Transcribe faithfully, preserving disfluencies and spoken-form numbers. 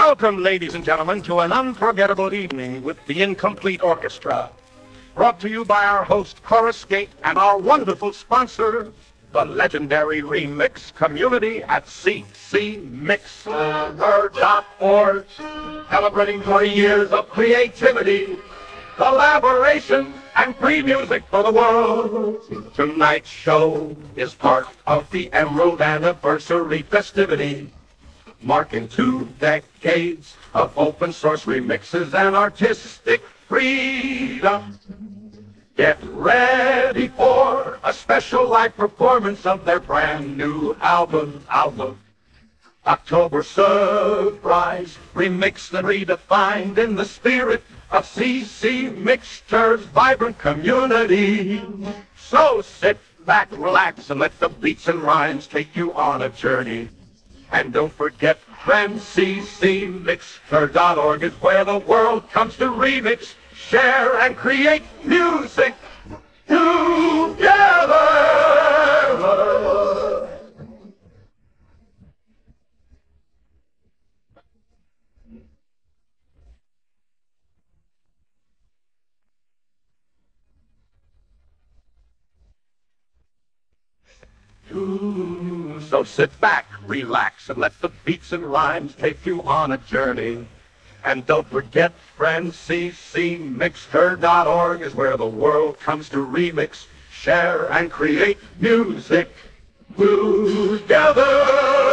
Welcome, ladies and gentlemen, to an unforgettable evening with the Incomplete Orchestra. Brought to you by our host, Chorus Gate, and our wonderful sponsor, the legendary remix community at C C Mixer dot org. Celebrating twenty years of creativity, collaboration, and free music for the world. Tonight's show is part of the Emerald Anniversary festivity, marking two decades of open source remixes and artistic freedom. Get ready for a special live performance of their brand new album, album. October Surprise, remixed and redefined in the spirit of C C Mixer's vibrant community. So sit back, relax, and let the beats and rhymes take you on a journey. And don't forget, friends, C C Mixer dot org is where the world comes to remix, share, and create music together. Ooh, so sit back, relax, and let the beats and rhymes take you on a journey. And don't forget, friends, C C Mixer dot org is where the world comes to remix, share, and create music together.